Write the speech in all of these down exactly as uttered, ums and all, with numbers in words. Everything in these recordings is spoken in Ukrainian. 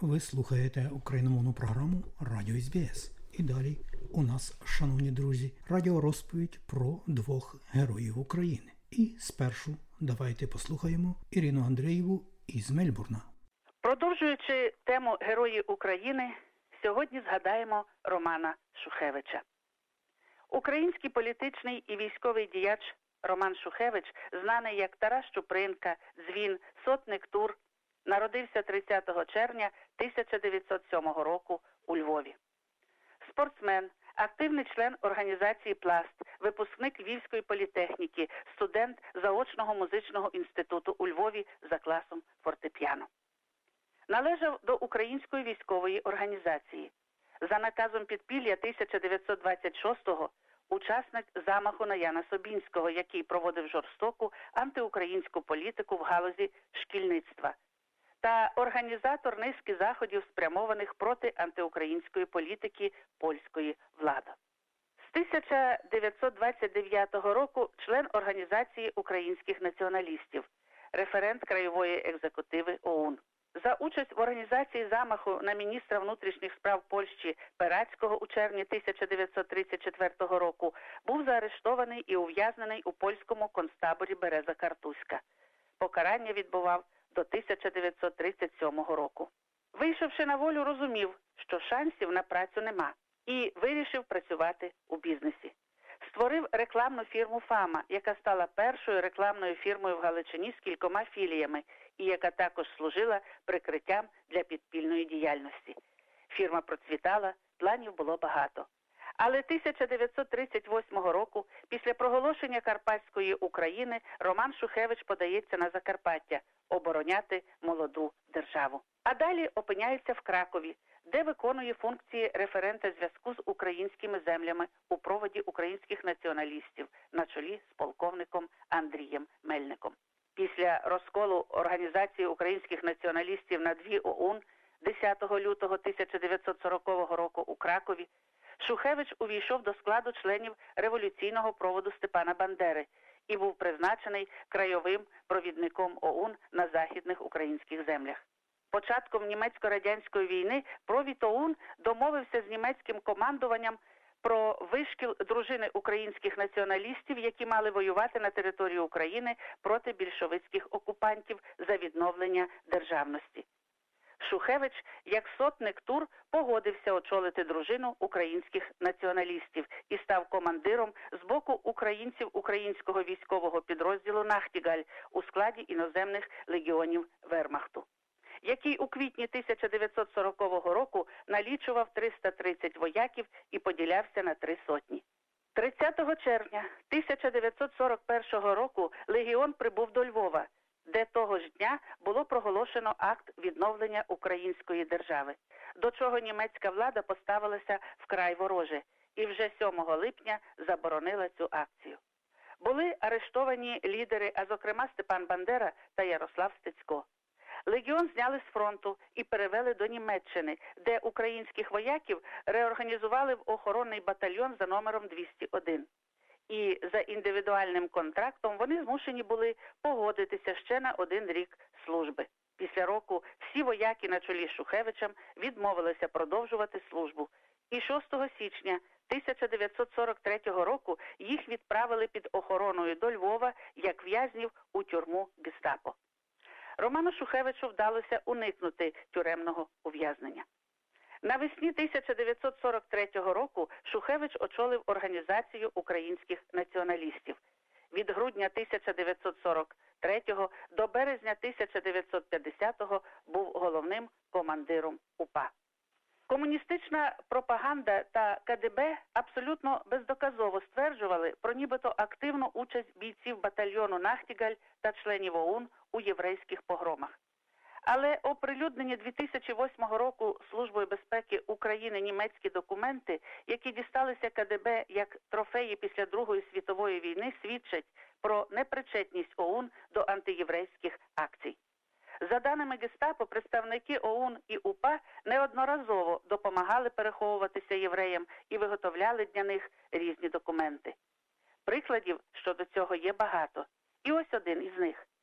Ви слухаєте україномовну програму Радіо ес бі ес. І далі у нас, шановні друзі, радіорозповідь про двох героїв України. І спершу давайте послухаємо Ірину Андрієву із Мельбурна. Продовжуючи тему Герої України, сьогодні згадаємо Романа Шухевича. Український політичний і військовий діяч Роман Шухевич, знаний як Тарас Чупринка, Дзвін, Сотник Тур, народився тридцятого червня тисяча дев'ятсот сьомого року у Львові. Спортсмен, активний член організації «Пласт», випускник Львівської політехніки, студент заочного музичного інституту у Львові за класом фортепіано. Належав до Української військової організації. За наказом підпілля тисяча дев'ятсот двадцять шостого учасник замаху на Яна Собінського, який проводив жорстоку антиукраїнську політику в галузі шкільництва, та організатор низки заходів, спрямованих проти антиукраїнської політики польської влади. З тисяча дев'ятсот двадцять дев'ятого року член Організації українських націоналістів, референт краєвої екзекутиви ОУН. За участь в організації замаху на міністра внутрішніх справ Польщі Перацького у червні тисяча дев'ятсот тридцять четвертого року був заарештований і ув'язнений у польському концтаборі Береза-Картузька. Покарання відбував до тисяча дев'ятсот тридцять сьомого року. Вийшовши на волю, розумів, що шансів на працю нема, і вирішив працювати у бізнесі. Створив рекламну фірму «Фама», яка стала першою рекламною фірмою в Галичині з кількома філіями, і яка також служила прикриттям для підпільної діяльності. Фірма процвітала, планів було багато. Але тисяча дев'ятсот тридцять восьмого року, після проголошення Карпатської України, Роман Шухевич подається на Закарпаття обороняти молоду державу. А далі опиняється в Кракові, де виконує функції референта зв'язку з українськими землями у проводі українських націоналістів на чолі з полковником Андрієм Мельником. Після розколу Організації українських націоналістів на дві ОУН десятого лютого тисяча дев'ятсот сорокового року у Кракові Шухевич увійшов до складу членів революційного проводу Степана Бандери і був призначений краєвим провідником ОУН на західних українських землях. Початком німецько-радянської війни провід ОУН домовився з німецьким командуванням про вишкіл дружини українських націоналістів, які мали воювати на території України проти більшовицьких окупантів за відновлення державності. Шухевич, як сотник Тур, погодився очолити дружину українських націоналістів і став командиром з боку українців українського військового підрозділу «Нахтігаль» у складі іноземних легіонів Вермахту, який у квітні тисяча дев'ятсот сорокового року налічував триста тридцять вояків і поділявся на три сотні. тридцятого червня тисяча дев'ятсот сорок першого року легіон прибув до Львова, де того ж дня було проголошено акт відновлення української держави, до чого німецька влада поставилася вкрай вороже і вже сьомого липня заборонила цю акцію. Були арештовані лідери, а зокрема Степан Бандера та Ярослав Стецько. Легіон зняли з фронту і перевели до Німеччини, де українських вояків реорганізували в охоронний батальйон за номером двісті один. І за індивідуальним контрактом вони змушені були погодитися ще на один рік служби. Після року всі вояки на чолі з Шухевичем відмовилися продовжувати службу. І шостого січня тисяча дев'ятсот сорок третього року їх відправили під охороною до Львова як в'язнів у тюрму гестапо. Роману Шухевичу вдалося уникнути тюремного ув'язнення. Навесні тисяча дев'ятсот сорок третього року Шухевич очолив Організацію українських націоналістів. Від грудня тисяча дев'ятсот сорок третього до березня тисяча дев'ятсот п'ятдесятого був головним командиром УПА. Комуністична пропаганда та КДБ абсолютно бездоказово стверджували про нібито активну участь бійців батальйону «Нахтігаль» та членів ОУН у єврейських погромах. Але оприлюднені дві тисячі восьмого року Службою безпеки України німецькі документи, які дісталися КДБ як трофеї після Другої світової війни, свідчать про непричетність ОУН до антиєврейських акцій. За даними гестапо, представники ОУН і УПА неодноразово допомагали переховуватися євреям і виготовляли для них різні документи. Прикладів щодо цього є багато. І ось один із них.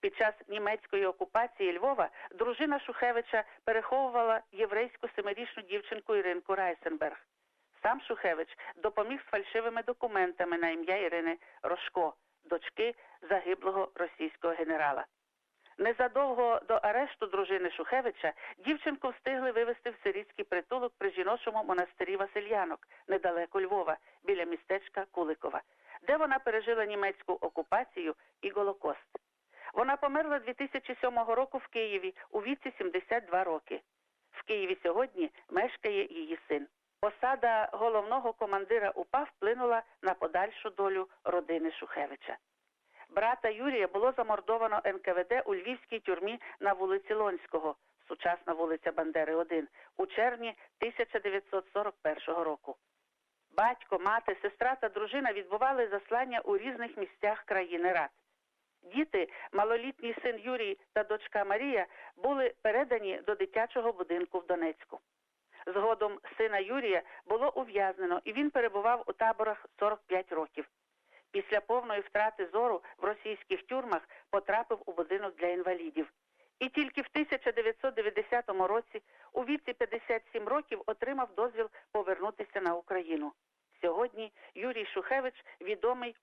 Під час німецької окупації Львова дружина Шухевича переховувала єврейську семирічну дівчинку Іринку Райсенберг. Сам Шухевич допоміг з фальшивими документами на ім'я Ірини Рожко, дочки загиблого російського генерала. Незадовго до арешту дружини Шухевича дівчинку встигли вивезти в сирійський притулок при жіночому монастирі Васильянок, недалеко Львова, біля містечка Куликова, де вона пережила німецьку окупацію і Голокост. Вона померла дві тисячі сьомого року в Києві у віці сімдесят два роки. В Києві сьогодні мешкає її син. Посада головного командира УПА вплинула на подальшу долю родини Шухевича. Брата Юрія було замордовано ен ка ве де у львівській тюрмі на вулиці Лонського, сучасна вулиця Бандери один, у червні тисяча дев'ятсот сорок першого року. Батько, мати, сестра та дружина відбували заслання у різних місцях країни Рад. Діти, малолітній син Юрій та дочка Марія, були передані до дитячого будинку в Донецьку. Згодом сина Юрія було ув'язнено, і він перебував у таборах сорок п'ять років. Після повної втрати зору в російських тюрмах потрапив у будинок для інвалідів. І тільки в тисяча дев'ятсот дев'яностому році у віці п'ятдесят сім років отримав дозвіл повернутися на Україну. Сьогодні Юрій Шухевич – відомий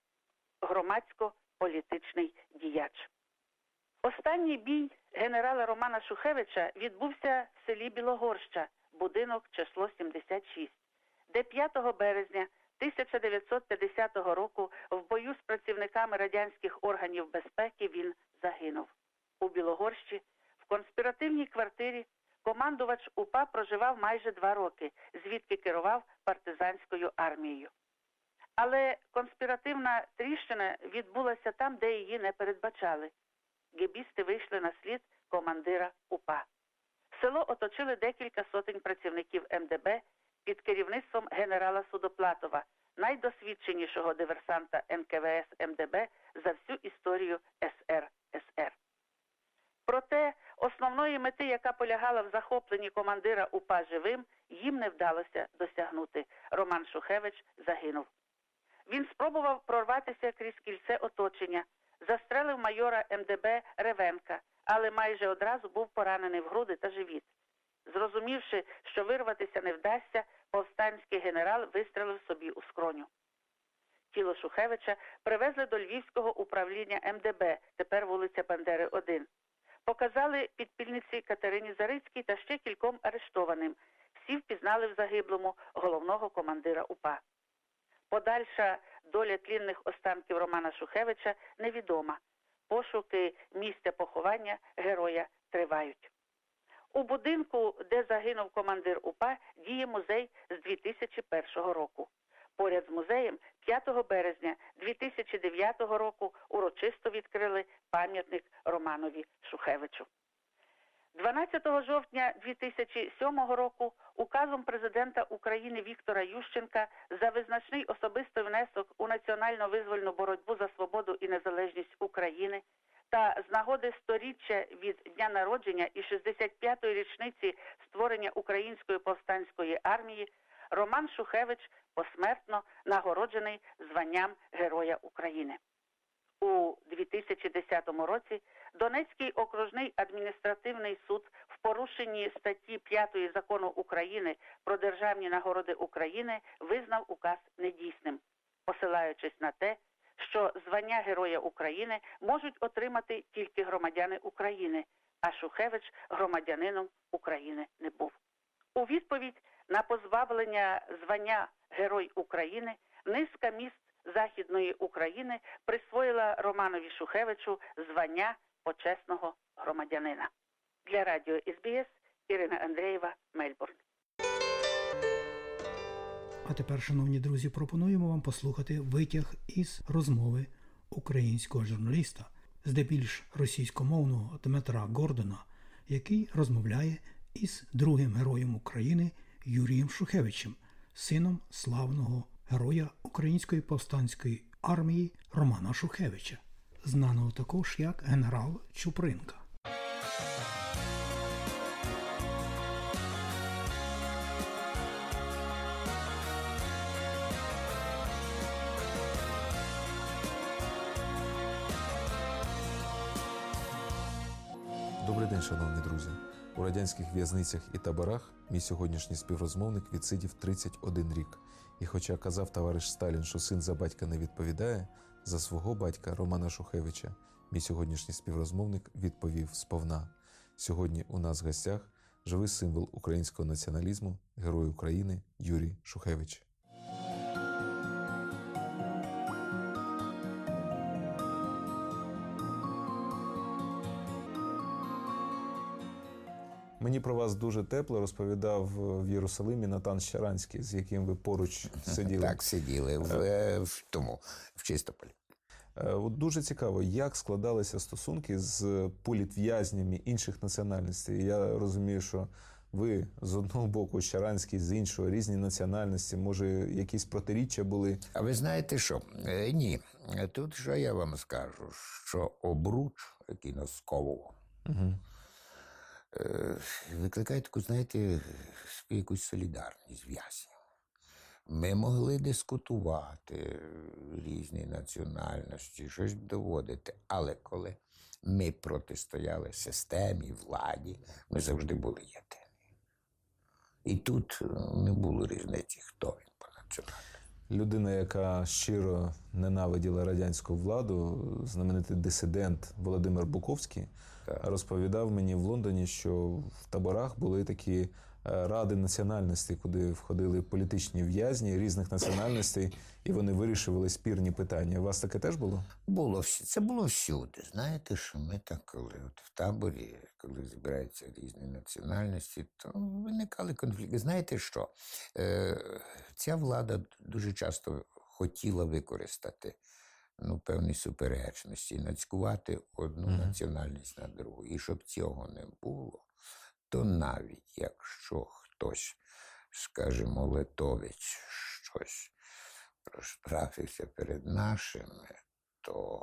громадсько-політичний діяч. Останній бій генерала Романа Шухевича відбувся в селі Білогорща, будинок число сімдесят шість, де п'ятого березня тисяча дев'ятсот п'ятдесятого року в бою з працівниками радянських органів безпеки він загинув. У Білогорщі, в конспіративній квартирі, командувач УПА проживав майже два роки, звідки керував партизанською армією. Але конспіративна тріщина відбулася там, де її не передбачали. Гебісти вийшли на слід командира УПА. Село оточили декілька сотень працівників ем де бе під керівництвом генерала Судоплатова, найдосвідченішого диверсанта ен ка ве ес ем де бе за всю історію ес ер ес ер. Проте основної мети, яка полягала в захопленні командира УПА живим, їм не вдалося досягнути. Роман Шухевич загинув. Він спробував прорватися крізь кільце оточення, застрелив майора ем де бе Ревенка, але майже одразу був поранений в груди та живіт. Зрозумівши, що вирватися не вдасться, повстанський генерал вистрелив собі у скроню. Тіло Шухевича привезли до Львівського управління ем де бе, тепер вулиця Бандери один. Показали підпільниці Катерині Зарицькій та ще кільком арештованим. Всі впізнали в загиблому головного командира УПА. Подальша доля тлінних останків Романа Шухевича невідома. Пошуки місця поховання героя тривають. У будинку, де загинув командир УПА, діє музей з дві тисячі першого року. Поряд з музеєм п'ятого березня дві тисячі дев'ятого року урочисто відкрили пам'ятник Романові Шухевичу. дванадцятого жовтня дві тисячі сьомого року указом президента України Віктора Ющенка за визначний особистий внесок у національно-визвольну боротьбу за свободу і незалежність України та з нагоди сторіччя від дня народження і шістдесят п'ятої річниці створення Української повстанської армії Роман Шухевич посмертно нагороджений званням Героя України. У дві тисячі десятому році Донецький окружний адміністративний суд в порушенні статті п'ятої Закону України про державні нагороди України визнав указ недійсним, посилаючись на те, що звання Героя України можуть отримати тільки громадяни України, а Шухевич громадянином України не був. У відповідь на позбавлення звання Герой України низка міст Західної України присвоїла Романові Шухевичу звання почесного громадянина. Для радіо ес бі ес Ірина Андрієва, Мельбурн. А тепер, шановні друзі, пропонуємо вам послухати витяг із розмови українського журналіста, здебільш російськомовного Дмитра Гордона, який розмовляє із другим героєм України Юрієм Шухевичем, сином славного героя Української повстанської армії Романа Шухевича, знаного також як генерал Чупринка. Добрий день, шановні друзі! У радянських в'язницях і таборах мій сьогоднішній співрозмовник відсидів тридцять один рік. І хоча казав товариш Сталін, що син за батька не відповідає, за свого батька Романа Шухевича мій сьогоднішній співрозмовник відповів сповна. Сьогодні у нас в гостях живий символ українського націоналізму, герой України Юрій Шухевич. Мені про вас дуже тепло розповідав в Єрусалимі Натан Щаранський, з яким ви поруч сиділи. Так, сиділи в, в тому, в Чистополі. От дуже цікаво, як складалися стосунки з політв'язнями інших національностей. Я розумію, що ви з одного боку Щаранський, з іншого, різні національності, може, якісь протиріччя були? А ви знаєте що? Е, ні. Тут що я вам скажу, що обруч, який нас сковував, угу. викликає таку, знаєте, якусь солідарність в'язнів. Ми могли дискутувати різні національності, щось доводити, але коли ми протистояли системі, владі, ми завжди були єдині. І тут не було різниці, хто він по національності. Людина, яка щиро ненавиділа радянську владу, знаменитий дисидент Володимир Буковський, так. розповідав мені в Лондоні, що в таборах були такі ради національностей, куди входили політичні в'язні різних національностей, і вони вирішували спірні питання. У вас таке теж було? Було. Це було всюди. Знаєте, що ми так, коли от в таборі, коли збираються різні національності, то виникали конфлікти. Знаєте що? Е, ця влада дуже часто хотіла використати ну, певні суперечності, нацькувати одну mm-hmm. національність на другу. І щоб цього не було, то навіть якщо хтось, скажімо, литовець щось розправився перед нашими, то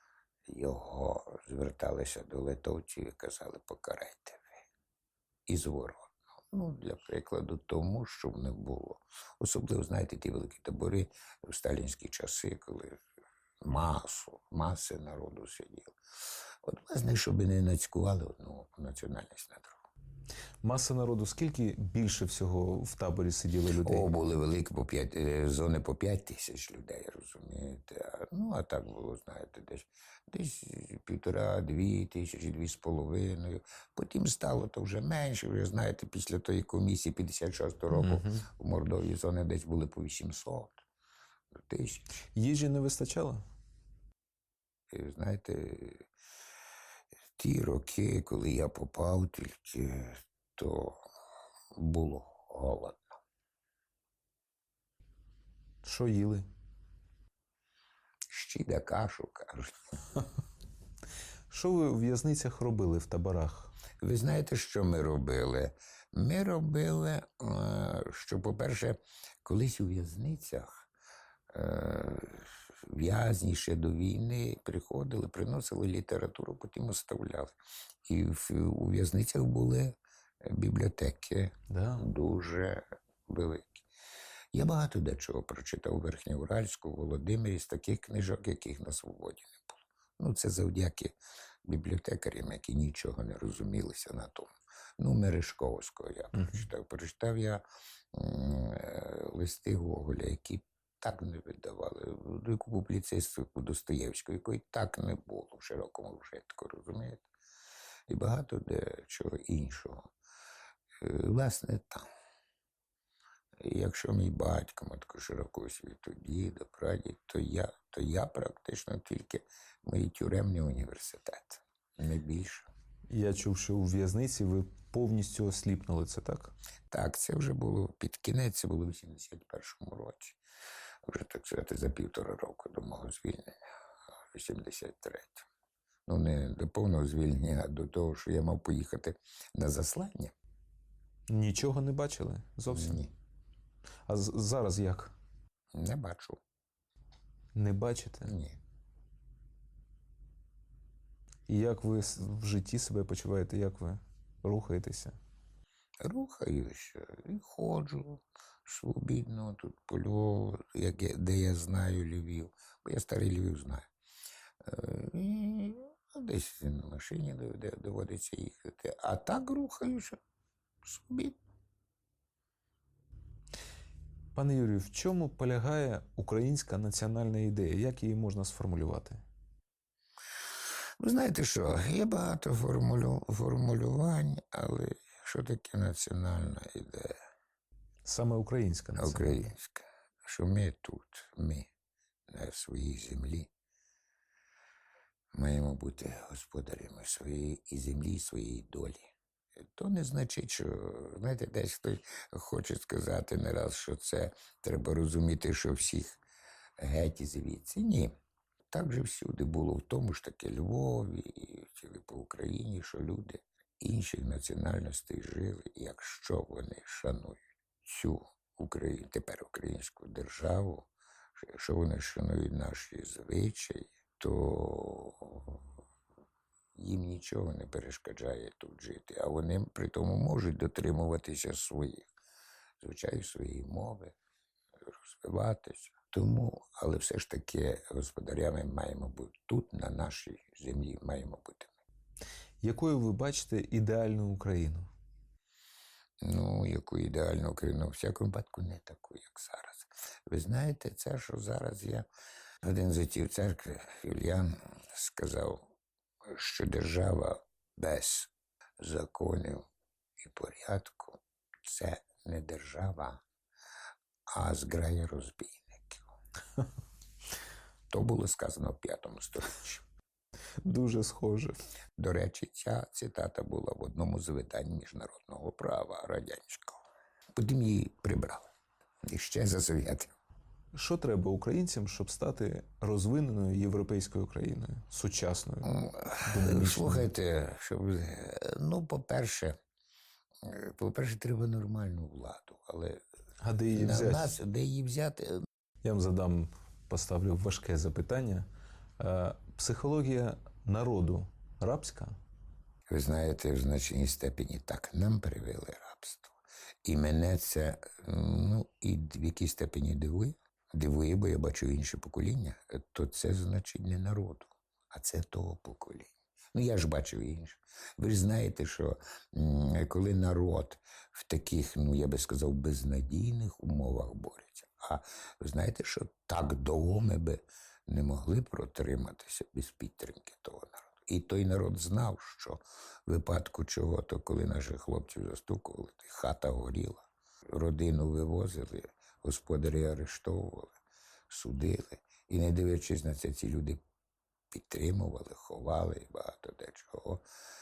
його зверталися до литовців і казали, покарайте ви. І зворотно. Ну, для прикладу, тому, щоб не було. Особливо, знаєте, ті великі табори в сталінські часи, коли масу, маси народу сиділи. От, власне, щоб не нацькували одну національність на другу. Маса народу, скільки більше всього в таборі сиділо людей? О, були великі по п'ять, зони по п'ять тисяч людей, розумієте. Ну, а так було, знаєте, десь, десь півтора, дві тисячі, дві з половиною. Потім стало то вже менше, вже, знаєте, після тої комісії п'ятдесят шостого року uh-huh. в Мордовії зони десь були по вісімсот тисяч. Їжі не вистачало? І, знаєте, ті роки, коли я попав тільки, то було голодно. Що їли? Щі да кашу, кажуть. Що ви у в'язницях робили в таборах? Ви знаєте, що ми робили? Ми робили, що, по-перше, колись у в'язницях в'язні ще до війни приходили, приносили літературу, потім оставляли. І в, у в'язницях були бібліотеки да. дуже великі. Я багато дечого прочитав у Верхньоуральську, у Володимирі, з таких книжок, яких на свободі не було. Ну, це завдяки бібліотекарям, які нічого не розумілися на тому. Ну, Мережковського я прочитав. Uh-huh. Прочитав я м- листи Гоголя, які так не видавали. Яку публіцистику Достоєвського, якої так не було в широкому вжитку, розумієте? І багато дечого іншого. Власне, там. І якщо мій батько має таку широку освіту, дідо, прадід, то я, то я практично тільки мої тюремні університети, не більше. Я чув, що у в'язниці ви повністю осліпнули, це так? Так, це вже було під кінець, це було в вісімдесят першому році. Вже, так сказати, за півтора року до мого звільнення, вісімдесят третьому. Ну, не до повного звільнення, а до того, що я мав поїхати на заслання. Нічого не бачили? Зовсім? Ні. А з- зараз як? Не бачу. Не бачите? Ні. І як ви в житті себе почуваєте? Як ви рухаєтеся? Рухаюся і ходжу свобідно тут по Львову, як я, де я знаю Львів, бо я старий Львів знаю. І Ну, десь на машині доводиться їхати. А так рухаюся собі. Пане Юрію, в чому полягає українська національна ідея? Як її можна сформулювати? Ви знаєте що, є багато формулю... формулювань, але що таке національна ідея? Саме українська національна. Українська. Що ми тут, ми на своїй землі маємо бути господарями своєї і землі, і своєї долі. То не значить, що, знаєте, десь хтось хоче сказати не раз, що це треба розуміти, що всіх геть звідси. Ні. Так же всюди було, в тому ж таки Львові і по Україні, що люди інших національностей жили, якщо вони шанують цю Україну, тепер українську державу, якщо вони шанують наші звичаї, то їм нічого не перешкоджає тут жити, а вони при тому можуть дотримуватися своїх, звичайно, своєї мови, розвиватися. Тому, але все ж таки господарями маємо бути тут, на нашій землі маємо бути ми. Якою ви бачите ідеальну Україну? Ну, яку ідеальну Україну? У всякому випадку не таку, як зараз. Ви знаєте, це, що зараз є, один з отців церкви, Юліан, сказав, що держава без законів і порядку – це не держава, а зграя розбійників. То було сказано в п'ятому сторіччі. Дуже схоже. До речі, ця цитата була в одному з видань міжнародного права радянського. Потім її прибрали. І ще за совєтів. Що треба українцям, щоб стати розвиненою європейською країною, сучасною, динамічною? Слухайте, щоб, ну, по-перше, по-перше, треба нормальну владу, але а де її на взяти? нас, де її взяти? Я вам задам, поставлю важке запитання. Психологія народу рабська? Ви знаєте, в значній степені так, нам привели рабство. І мене це, ну, і в якій степені дивує. Дивує, бо я бачу інше покоління, то це значить не народу, а це того покоління. Ну, я ж бачив інше. Ви ж знаєте, що коли народ в таких, ну, я би сказав, безнадійних умовах бореться, а ви знаєте, що так довго ми би не могли протриматися без підтримки того народу. І той народ знав, що в випадку чого-то, коли наших хлопців застукували, хата горіла, родину вивозили, господарі арештовували, судили. І не дивлячись на це, ці люди підтримували, ховали і багато дечого.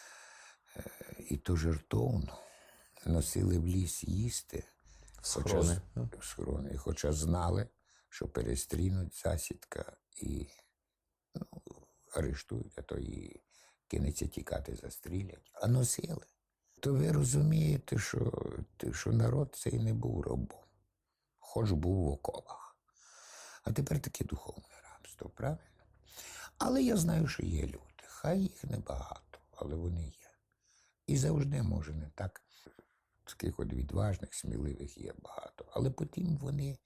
І то жертовно носили в ліс їсти, Схорони. Хоча, схорони, хоча знали, що перестрінуть засідка і, ну, арештують, а то і кинеться тікати, застрілять. А носили. То ви розумієте, що, що народ цей не був рабом, хоч був в оковах. А тепер таке духовне рабство, правильно? Але я знаю, що є люди. Хай їх небагато, але вони є. І завжди, може, не так. Таких от відважних, сміливих є багато. Але потім вони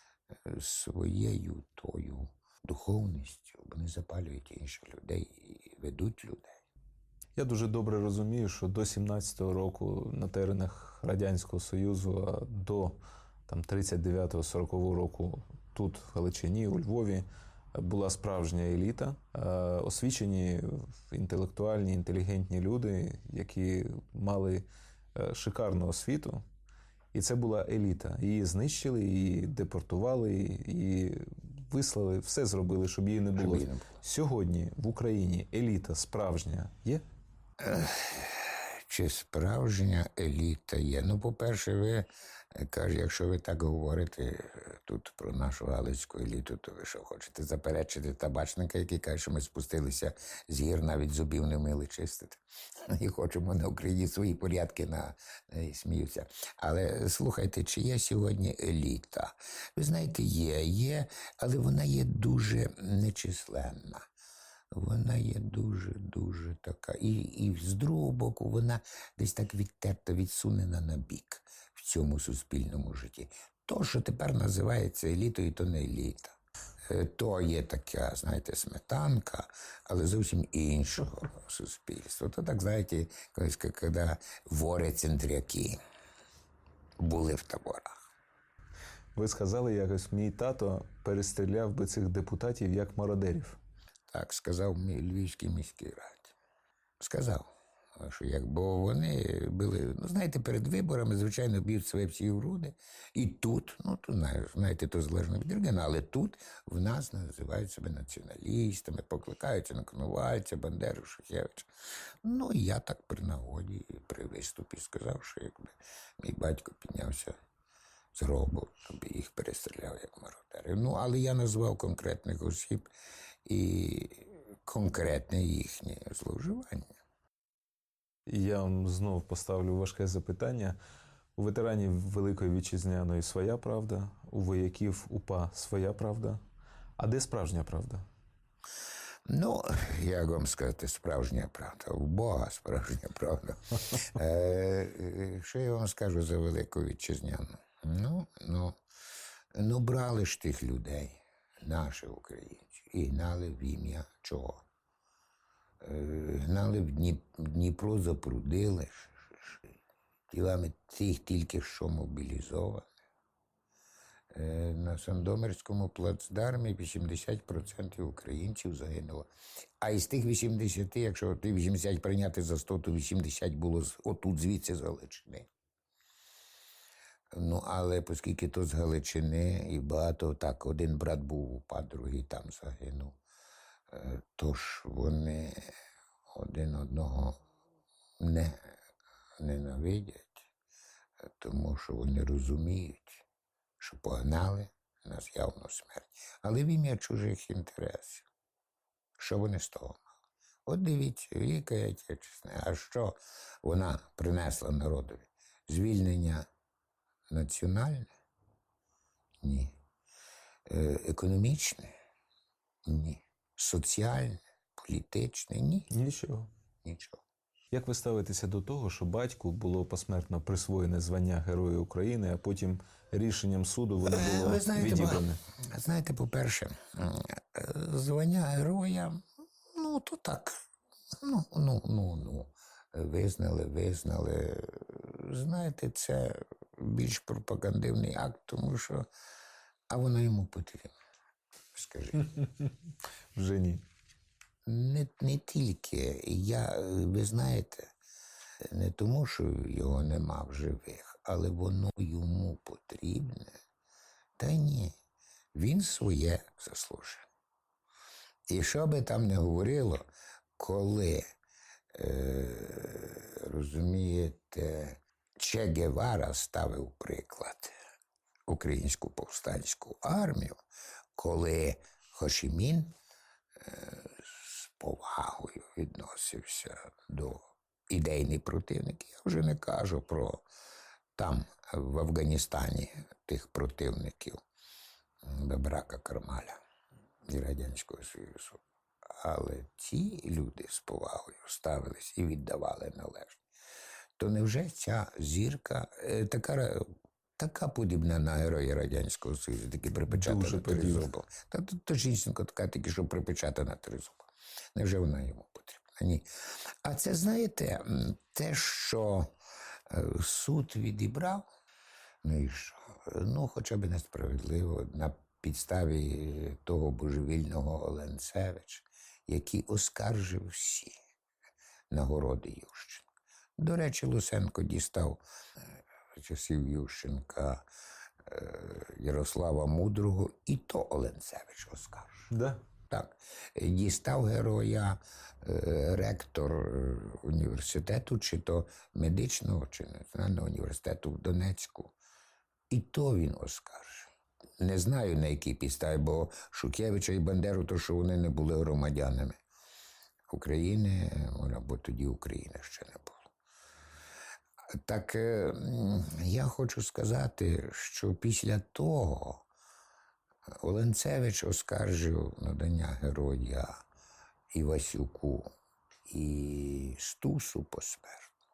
своєю тою духовністю, вони запалюють інших людей і ведуть людей. Я дуже добре розумію, що до сімнадцятого року на теренах Радянського Союзу, а до там, тридцять дев'ятого сорокового року тут, в Галичині, у Львові, була справжня еліта, освічені, інтелектуальні, інтелігентні люди, які мали шикарну освіту. І це була еліта. Її знищили, її депортували, і вислали, все зробили, щоб її не було. Її не було. Сьогодні в Україні еліта справжня є? Чи справжня еліта є? Ну, по-перше, ви кажете, якщо ви так говорите тут про нашу галицьку еліту, то ви що, хочете заперечити табачника, який каже, що ми спустилися з гір, навіть зубів не вміли чистити. І хочемо на Україні свої порядки на... і сміються. Але слухайте, чи є сьогодні еліта? Ви знаєте, є, є, але вона є дуже нечисленна. Вона є дуже-дуже така. І, і з другого боку, вона десь так відтерта, відсунена на бік в цьому суспільному житті. То, що тепер називається елітою, то не еліта. То є така, знаєте, сметанка, але зовсім іншого суспільства. То так, знаєте, колись, коли вори-центряки були в таборах. Ви сказали, якось мій тато перестріляв би цих депутатів як мародерів. Так сказав мій Львівський міський раді. Сказав, що як, бо вони були, ну, знаєте, перед виборами, звичайно, б'ють себе всі в груди. І тут, ну, то, знаєте, то залежно від регіону, але тут в нас називають себе націоналістами, покликаються на Коновальця, Бандеру, Шухевича. Ну, і я так при нагоді, при виступі сказав, що якби мій батько піднявся з гробу, то би їх перестріляв як мародери. Ну, але я назвав конкретних осіб і конкретне їхнє зловживання. Я вам знов поставлю важке запитання. У ветеранів Великої Вітчизняної своя правда, у вояків УПА своя правда. А де справжня правда? Ну, як вам сказати, справжня правда. У Бога справжня правда. Е, що я вам скажу за Велику Вітчизняну? Ну, ну, ну, брали ж тих людей, наших українців, і гнали в ім'я чого? Гнали в Дніпро, запрудили тілами тих тільки що мобілізованих. На Сандомирському плацдармі вісімдесят відсотків українців загинуло. А із тих вісімдесят, якщо ти вісімдесят прийняти за сто, то вісімдесят було отут звідси з Галичини. Ну, але оскільки то з Галичини і багато, так, один брат був в УПА, другий там загинув. Тож вони один одного не ненавидять, тому що вони розуміють, що погнали нас явно смерть. Але в ім'я чужих інтересів. Що вони з того мали? От дивіться, Велика Отечественна, а що вона принесла народові? Звільнення національне? Ні. Е, економічне? Ні. Соціальне, політичне? Ні. Нічого. Нічого. Як ви ставитеся до того, що батьку було посмертно присвоєне звання Героя України, а потім рішенням суду воно було ви знаєте, відібране? Знаєте, по-перше, звання Героя, ну, то так, ну, ну, ну, ну, визнали, визнали. Знаєте, це більш пропагандивний акт, тому що, а воно йому потрібно. Скажіть. Вже ні. Не, не тільки. Я, ви знаєте, не тому, що його нема в живих, але воно йому потрібне. Та ні, він своє заслужив. І що би там не говорило, коли, е, розумієте, Че Гевара ставив приклад українську повстанську армію, коли Хо Чі Мін е, з повагою відносився до ідейних противників. Я вже не кажу про там, в Афганістані, тих противників Бебрака, Кармаля і Радянського Союзу. Але ті люди з повагою ставились і віддавали належне. То невже ця зірка, е, така, така подібна на Героя Радянського Союзу, таки припечатана тризуба? Та то, то жінка така, тільки що припечатана тризуба. Невже вона йому потрібна? Ні. А це, знаєте, те, що суд відібрав, ну і що? Ну, хоча б несправедливо, на підставі того божевільного Оленцевича, який оскаржив всі нагороди Ющенка. До речі, Луценко дістав з часів Ющенка Ярослава Мудрого, і то Оленцевич оскаржив. Да? Так. Дістав героя ректор університету, чи то медичного, чи національного університету в Донецьку. І то він оскаржив. Не знаю, на якій підставі, бо Шухевича і Бандеру, то що вони не були громадянами України, або тоді України ще не було. Так я хочу сказати, що після того Оленцевич оскаржив надання героя Івасюку і Стусу посмертно.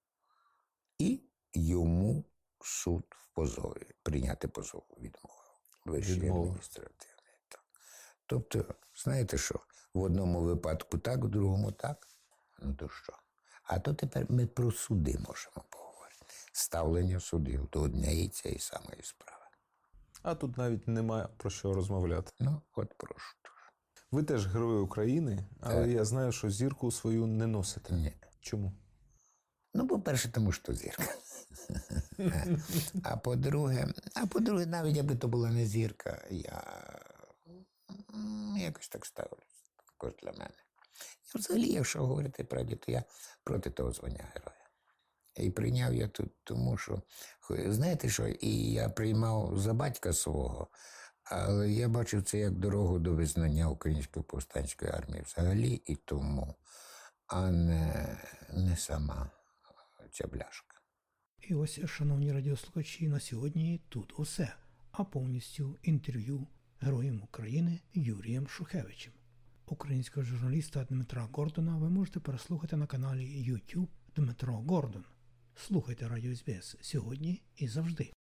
І йому суд в позові, прийняти позов відмовив. Вищий адміністративний. Так. Тобто, знаєте що, в одному випадку так, в другому так. Ну то що? А то тепер ми про суди можемо поговорити. Ставлення судів до однієї цієї самої справи. А тут навіть немає про що розмовляти. Ну, от прошу. Ви теж герой України, але Так. я знаю, що зірку свою не носите. Ні. Чому? Ну, по-перше, тому що зірка. А по-друге, а по-друге, навіть якби то була не зірка, я м, якось так ставлюся. Також для мене. І взагалі, якщо говорити правді, то я проти того звання героя. І прийняв я тут, тому що, знаєте що, і я приймав за батька свого, але я бачив це як дорогу до визнання Української повстанської армії взагалі і тому, а не, не сама ця бляшка. І ось, шановні радіослухачі, на сьогодні тут усе, а повністю інтерв'ю героєм України Юрієм Шухевичем. Українського журналіста Дмитра Гордона ви можете переслухати на каналі YouTube Дмитро Гордон. Слухайте Радіо ес бі ес сьогодні і завжди.